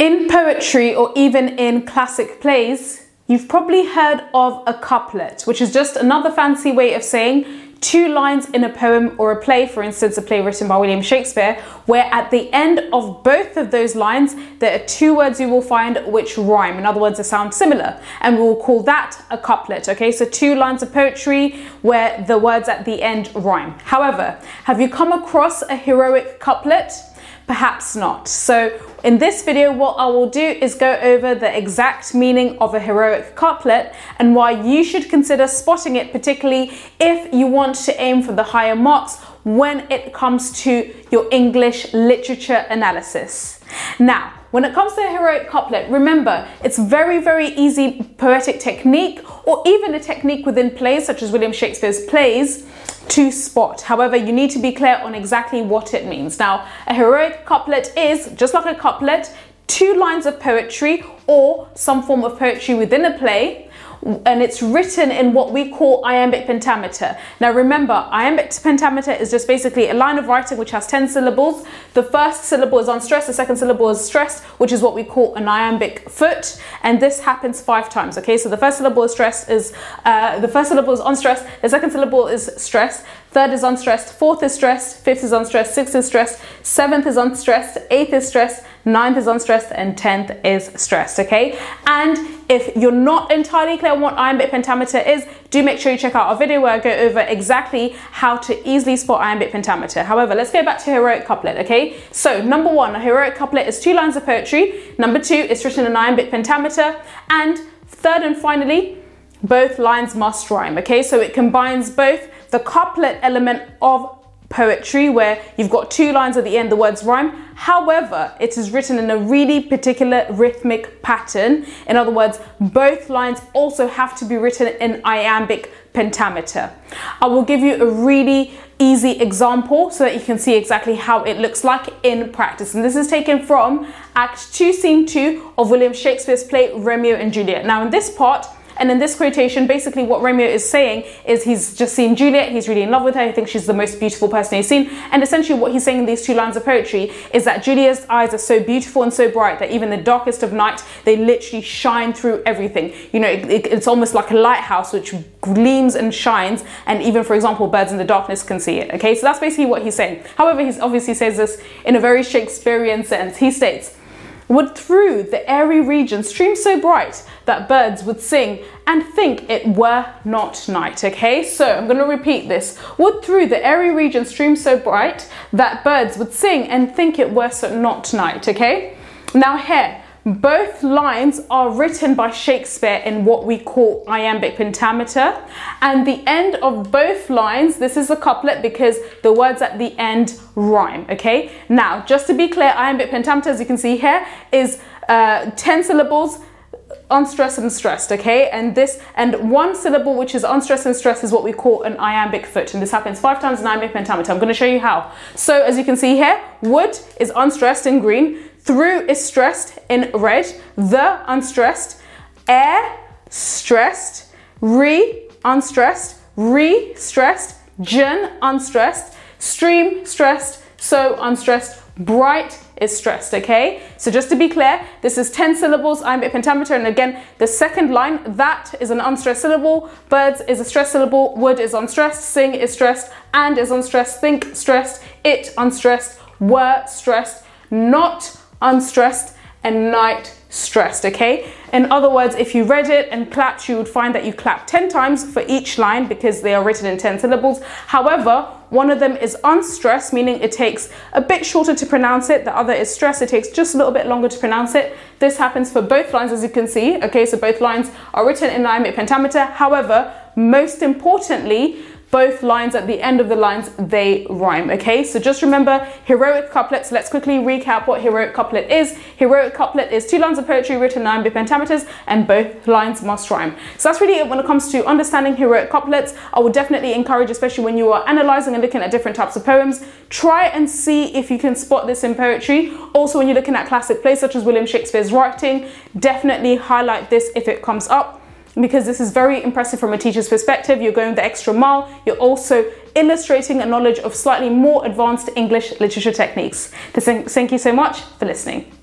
In poetry or even in classic plays, you've probably heard of a couplet, which is just another fancy way of saying two lines in a poem or a play, for instance, a play written by William Shakespeare, where at the end of both of those lines, there are two words you will find which rhyme. In other words, they sound similar, and we will call that a couplet, okay? So two lines of poetry where the words at the end rhyme. However, have you come across a heroic couplet? Perhaps not. So in this video, what I will do is go over the exact meaning of a heroic couplet and why you should consider spotting it, particularly if you want to aim for the higher marks when it comes to your English literature analysis. Now, when it comes to a heroic couplet, remember, it's very easy poetic technique or even a technique within plays such as William Shakespeare's plays to spot. However, you need to be clear on exactly what it means. Now, a heroic couplet is, just like a couplet, two lines of poetry or some form of poetry within a play, and it's written in what we call iambic pentameter. Now remember, iambic pentameter is just basically a line of writing which has 10 syllables. The first syllable is unstressed, the second syllable is stressed, which is what we call an iambic foot, and this happens 5 times. Okay, so the first syllable is unstressed, the second syllable is stressed, third is unstressed, fourth is stressed, fifth is unstressed, sixth is stressed, seventh is unstressed, eighth is stressed, ninth is unstressed, and 10th is stressed, okay? And if you're not entirely clear on what iambic pentameter is, do make sure you check out our video where I go over exactly how to easily spot iambic pentameter. However, let's go back to heroic couplet, okay? So number 1, a heroic couplet is 2 lines of poetry. Number 2, it's written in iambic pentameter. And third and finally, both lines must rhyme, okay? So it combines both the couplet element of poetry where you've got 2 lines at the end, the words rhyme. However, it is written in a really particular rhythmic pattern. In other words, both lines also have to be written in iambic pentameter. I will give you a really easy example so that you can see exactly how it looks like in practice. And this is taken from Act 2, Scene 2 of William Shakespeare's play Romeo and Juliet. Now in this part, and in this quotation, basically what Romeo is saying is he's just seen Juliet, he's really in love with her, he thinks she's the most beautiful person he's seen. And essentially what he's saying in these 2 lines of poetry is that Juliet's eyes are so beautiful and so bright that even the darkest of night, they literally shine through everything. You know, it's almost like a lighthouse which gleams and shines, and even, for example, birds in the darkness can see it. Okay, so that's basically what he's saying. However, he obviously says this in a very Shakespearean sense. He states, "Would through the airy region stream so bright that birds would sing and think it were not night." Okay, so I'm going to repeat this. "Would through the airy region stream so bright that birds would sing and think it were not night." Okay, now here, both lines are written by Shakespeare in what we call iambic pentameter, and the end of both lines, this is a couplet because the words at the end rhyme, okay? Now, just to be clear, iambic pentameter, as you can see here, is 10 syllables, unstressed and stressed, okay? And one syllable which is unstressed and stressed is what we call an iambic foot, and this happens 5 times in iambic pentameter. I'm going to show you how. So as you can see here, would is unstressed in green, through is stressed in red, the unstressed, air stressed, unstressed, stressed, gen unstressed, stream stressed, so unstressed, bright is stressed, okay? So just to be clear, this is 10 syllables, iambic pentameter, and again, the second line, that is an unstressed syllable, birds is a stressed syllable, would is unstressed, sing is stressed, and is unstressed, think stressed, it unstressed, were stressed, not unstressed, and night stressed, okay? In other words, if you read it and clapped, you would find that you clapped 10 times for each line because they are written in 10 syllables. However, one of them is unstressed, meaning it takes a bit shorter to pronounce it. The other is stressed, it takes just a little bit longer to pronounce it. This happens for both lines, as you can see, okay? So both lines are written in iambic pentameter. However, most importantly, both lines at the end of the lines, they rhyme, okay? So just remember heroic couplets. Let's quickly recap what heroic couplet is. Heroic couplet is 2 lines of poetry written in iambic pentameters, and both lines must rhyme. So that's really it when it comes to understanding heroic couplets. I would definitely encourage, especially when you are analyzing and looking at different types of poems, try and see if you can spot this in poetry. Also, when you're looking at classic plays such as William Shakespeare's writing, definitely highlight this if it comes up, because this is very impressive from a teacher's perspective. You're going the extra mile. You're also illustrating a knowledge of slightly more advanced English literature techniques. Thank you so much for listening.